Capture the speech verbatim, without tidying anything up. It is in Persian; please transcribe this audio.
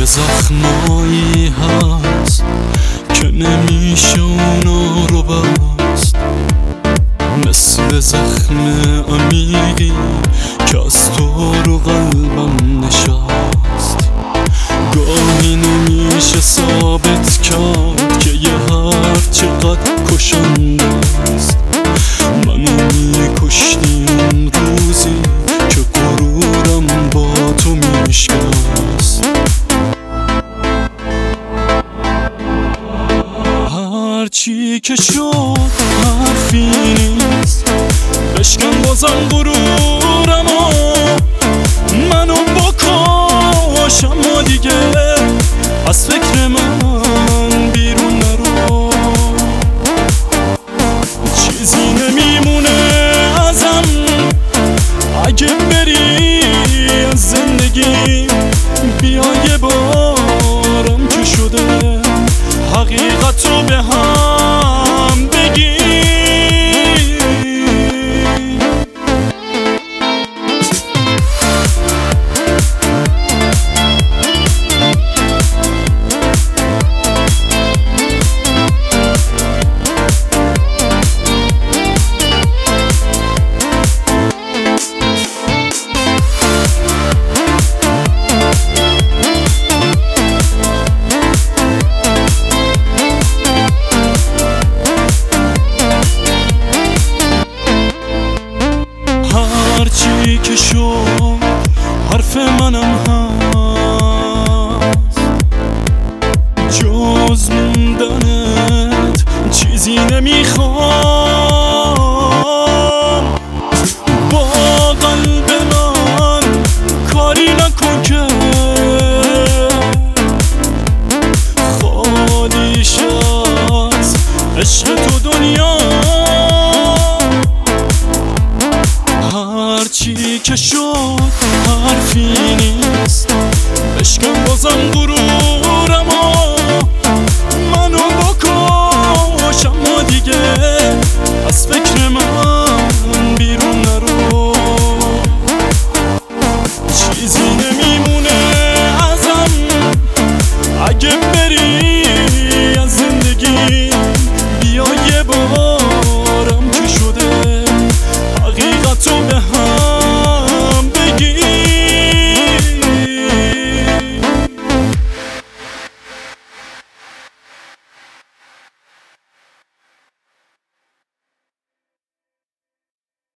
زخمایی هست که نمیشه اونا رو بست، مثل زخم عمیقی که از تو رو قلبم نشست. گاهی نمیشه ثابت کرد که یه حرف چقدر کشنده است. منو میکشتی اون روزی که غرورم با تو میشکست. هرچی که شد حرفی نیست، بشکن بازم غرورمو، منو بکش اما دیگه از فکر من بیرون نرو. چیزی نمیمونه ازم اگه بری از زندگی. بیا یه بارم که شده حقیقتو به هم بگی. هرچی که شد حرف منم هست، جز موندنت چیزی نمیخوام.